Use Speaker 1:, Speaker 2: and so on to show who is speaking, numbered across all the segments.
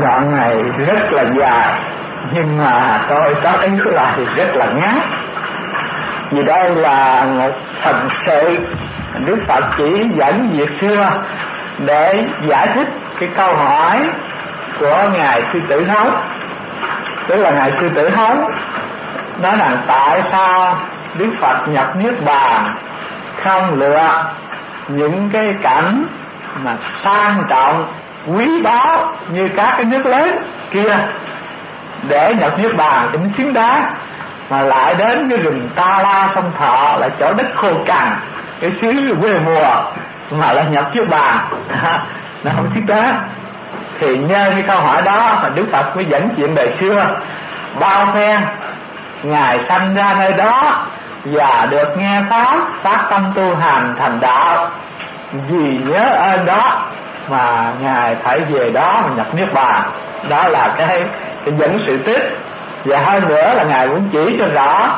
Speaker 1: đoạn này rất là dài, nhưng mà tôi có ý là rất là ngắn, vì đây là một phần sự Đức Phật chỉ dẫn việc xưa để giải thích cái câu hỏi của ngài Sư Tử Hống. Tức là ngài Sư Tử Hống nói rằng tại sao Đức Phật nhập Niết Bàn không lựa những cái cảnh mà sang trọng quý báu như các cái nước lớn kia để nhập Niết Bàn cho nó xứng đáng, mà lại đến cái rừng Ta La Sông Thọ là chỗ đất khô cằn, cái xứ quê mùa mà lại nhập Niết Bàn nó không xứng đáng. Thì nhờ cái câu hỏi đó mà Đức Phật mới dẫn chuyện đời xưa bao phen ngài sanh ra nơi đó và được nghe pháp, phát tâm tu hành thành đạo, vì nhớ ơn đó mà ngài phải về đó mà nhập Niết Bàn. Đó là cái dẫn sự tích. Và hơn nữa là ngài muốn chỉ cho rõ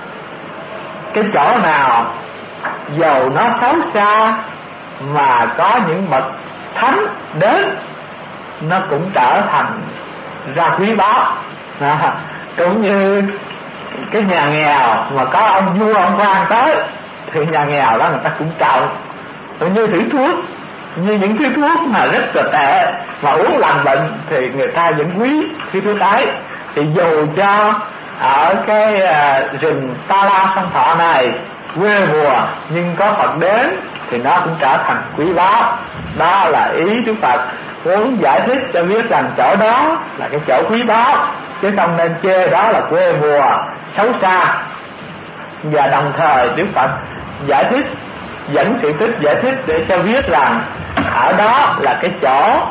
Speaker 1: cái chỗ nào dầu nó xấu xa mà có những bậc thánh đến, nó cũng trở thành ra quý báu. Cũng như cái nhà nghèo mà có ông vua ông quan tới thì nhà nghèo đó người ta cũng trọng. Như thử thuốc, như những thứ thuốc mà rất là tệ mà uống lành bệnh thì người ta vẫn quý thứ thuốc ấy. Thì dù cho ở cái rừng Ta La Sông Thọ này quê mùa nhưng có Phật đến thì nó cũng trở thành quý báu. Đó là ý Đức Phật muốn giải thích cho biết rằng chỗ đó là cái chỗ quý báu, chứ không nên chê đó là quê mùa xấu xa. Và đồng thời Đức Phật giải thích, dẫn sự tích giải thích để cho biết rằng ở đó là cái chỗ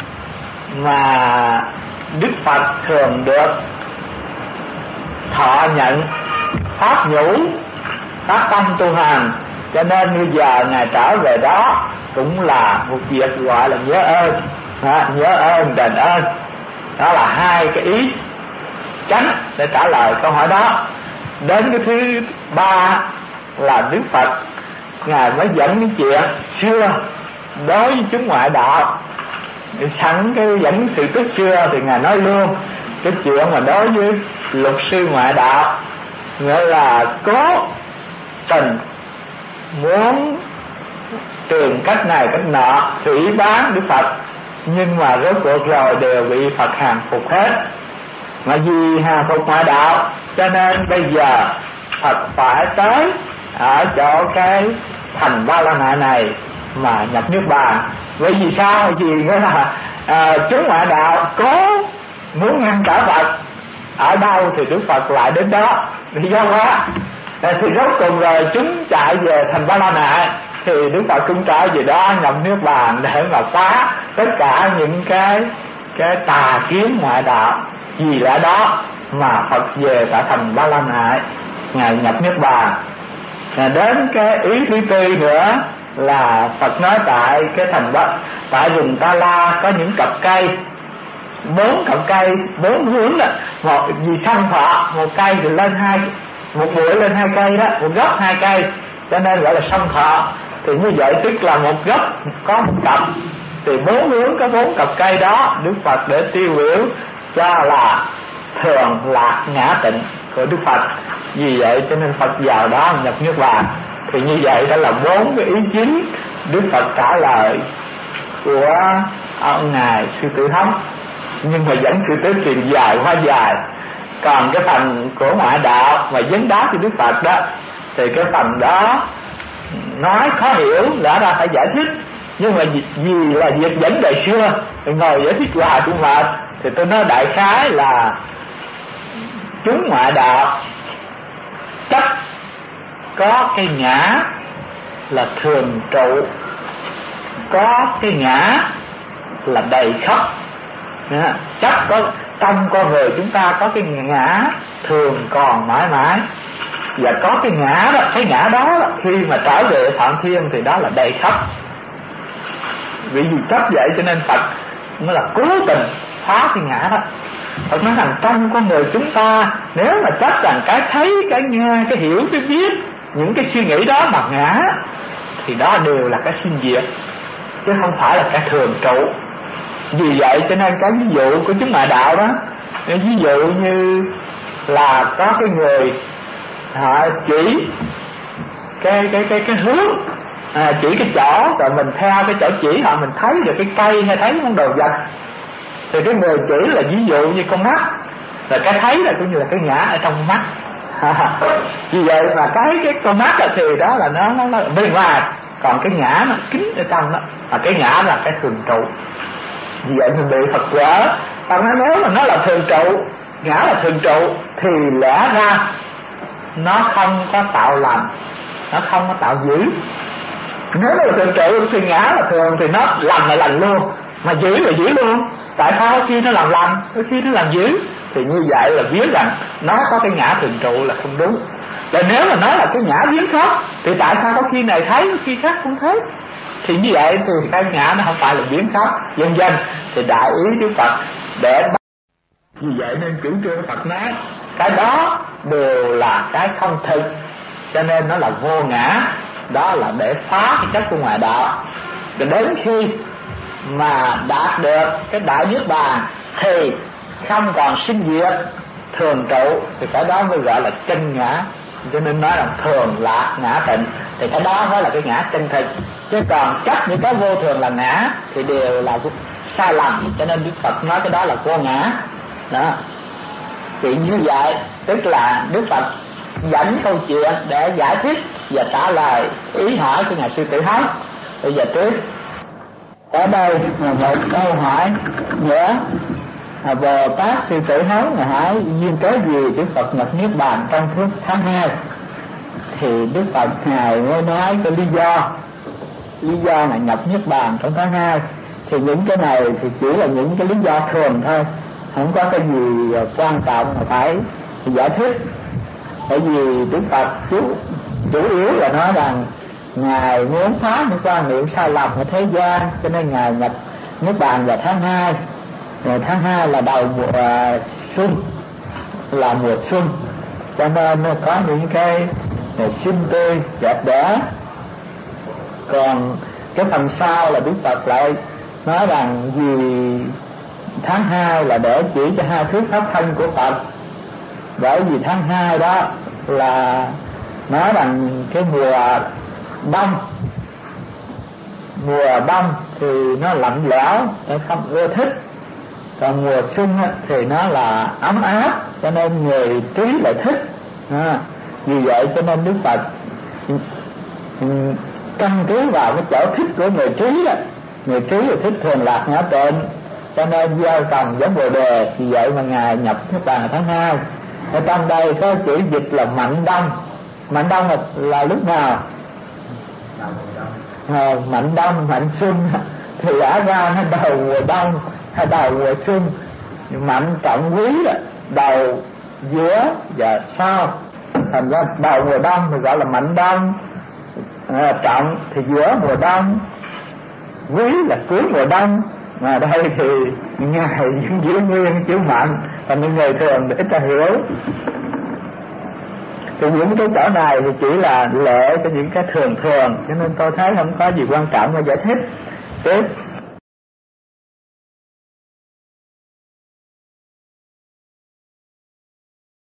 Speaker 1: mà Đức Phật thường được thọ nhận pháp nhũ, phát tâm tu hành, cho nên bây giờ ngài trở về đó cũng là một việc gọi là nhớ ơn, nhớ ơn đền ơn. Đó là hai cái ý chánh để trả lời câu hỏi đó. Đến cái thứ ba là Đức Phật ngài mới dẫn cái chuyện xưa đối với chúng ngoại đạo. Sẵn cái dẫn sự tích xưa thì ngài nói luôn cái chuyện mà đối với luật sư ngoại đạo, nghĩa là cố tình muốn tìm cách này cách nọ phỉ báng Đức Phật, nhưng mà rốt cuộc rồi đều bị Phật hàng phục hết. Mà vì hàng phục ngoại đạo cho nên bây giờ Phật phải tới ở chỗ cái thành Ba La Mã này mà nhập Niết Bàn. Bởi vì sao? Vì nghĩa là chúng ngoại đạo cố muốn ngăn trở Phật ở đâu thì Đức Phật lại đến đó. Lý do quá thì rốt cùng rồi chúng chạy về thành Ba La Mã thì Đức Phật cũng trở về đó nhập Niết Bàn để mà phá tất cả những cái tà kiến ngoại đạo. Vì lẽ đó mà Phật về tại thành Ba La Mã, ngài nhập Niết Bàn. Đến cái ý thứ tư nữa là Phật nói tại cái thành tại rừng Ta La có những cặp cây, 4 cặp cây 4 hướng đó, một vì sanh thọ, một cây thì lên hai, một bụi lên 2 cây đó, một gốc 2 cây, cho nên gọi là sanh thọ. Thì như vậy tức là một gốc có 1 cặp, thì 4 hướng có 4 cặp cây đó. Đức Phật để tiêu biểu cho là thường lạc ngã tịnh của Đức Phật. Vì vậy cho nên Phật vào đó nhập Niết Bàn. Thì như vậy đó là 4 cái ý chính Đức Phật trả lời của ông ngài Sư Tử Hống. Nhưng mà dẫn sự tích thì dài quá dài. Còn cái phần của ngoại đạo mà vấn đáp cho Đức Phật đó thì cái phần đó nói khó hiểu, lẽ ra phải giải thích, nhưng mà vì là việc dẫn đời xưa thì ngồi giải thích hoài cũng mệt. Thì tôi nói đại khái là chúng ngoại đạo chấp có cái ngã là thường trụ, có cái ngã là đầy khắp. Chấp có trong con người chúng ta có cái ngã thường còn mãi mãi, và có cái ngã đó, cái ngã đó khi mà trở về Phạm Thiên thì đó là đầy khắp. Vì chấp vậy cho nên Phật mới là cố tình phá cái ngã đó. Phật nói rằng trong con người chúng ta nếu mà chấp rằng cái thấy, cái nghe, cái hiểu, cái biết, những cái suy nghĩ đó mà ngã thì đó đều là cái sinh diệt, chứ không phải là cái thường trụ. Vì vậy cho nên cái ví dụ của chúng ngoại đạo đó, ví dụ như là có cái người họ chỉ cái hướng, chỉ cái chỗ, rồi mình theo cái chỗ chỉ họ mình thấy được cái cây hay thấy món đồ vật, thì cái người chỉ là ví dụ như con mắt, rồi cái thấy là cũng như là cái ngã ở trong mắt. Vì vậy mà cái con mắt thì đó là nó bên ngoài, còn cái ngã nó kín ở trong đó, và cái ngã là cái thường trụ. Vì vậy mình bị Phật quở. Còn nếu mà nó là thường trụ, ngã là thường trụ, thì lẽ ra nó không có tạo lành, nó không có tạo dữ. Nếu là thường trụ thì ngã là thường, thì nó lành là lành luôn, mà dữ là dữ luôn. Tại sao khi nó làm lành, khi nó làm dữ? Thì như vậy là biết rằng nó có cái ngã thường trụ là không đúng. Và nếu mà nói là cái ngã biến pháp, thì tại sao có khi này thấy, có khi khác không thấy? Thì như vậy thì cái ngã nó không phải là biến pháp, vân vân. Thì đại ý Đức Phật để vì vậy nên chủ trương Phật nói cái đó đều là cái không thực, cho nên nó là vô ngã. Đó là để phá cái chất của ngoại đạo. Rồi đến khi mà đạt được cái đại niết bàn thì không còn sinh diệt, thường trụ, thì cái đó mới gọi là chân ngã. Cho nên nói là thường lạc ngã tịnh, thì cái đó mới là cái ngã chân thực. Chứ còn chấp những cái vô thường là ngã thì đều là sai lầm. Cho nên Đức Phật nói cái đó là vô ngã đó. Thì như vậy tức là Đức Phật dẫn câu chuyện để giải thích và trả lời ý hỏi của nhà sư Tử Hống. Bây giờ tiếp ở đây là một câu hỏi nữa. Bồ Tát sư Tử Hống hỏi duyên cớ gì Đức Phật nhập niết bàn trong tháng 2? Thì Đức Phật ngài mới nói cái lý do là nhập niết bàn trong tháng 2. Thì những cái này thì chỉ là những cái lý do thường thôi, không có cái gì quan trọng mà phải giải thích. Bởi vì Đức Phật chủ yếu là nói rằng ngài muốn phá những quan niệm sai lầm ở thế gian, cho nên ngài nhập niết bàn vào tháng 2. Rồi tháng 2 là đầu mùa xuân, là mùa xuân, cho nên nó có những cái xinh tươi đẹp đẽ. Còn cái phần sau là Đức Phật lại nói rằng vì tháng 2 là để chỉ cho hai thuyết pháp thân của Phật. Bởi vì tháng 2 đó là nói rằng cái mùa đông thì nó lạnh lẽo, không ưa thích. Còn mùa xuân thì nó là ấm áp, cho nên người trí lại thích. Vì vậy cho nên Đức Phật căn cứ vào cái chỗ thích của người trí đó. Người trí là thích thường lạc ngã tịnh, cho nên gieo trồng giống Bồ Đề. Vì vậy mà ngài nhập niết bàn tháng 2. Ở trong đây có chữ dịch là mạnh đông. Mạnh đông là lúc nào? Mạnh đông, mạnh xuân thì lẽ ra nó đầu mùa đông hay đầu mùa xuân. Mạnh trọng quý là đầu, giữa và sau. Thành ra đầu mùa đông thì gọi là mạnh đông, trọng thì giữa mùa đông, quý là cuối mùa đông. Mà đây thì ngài vẫn giữ nguyên chữ mạnh, thành nên người thường để ta hiểu. Thì những cái chỗ này thì chỉ là lệ cho những cái thường, cho nên tôi thấy không có gì quan trọng để giải thích. Tiếp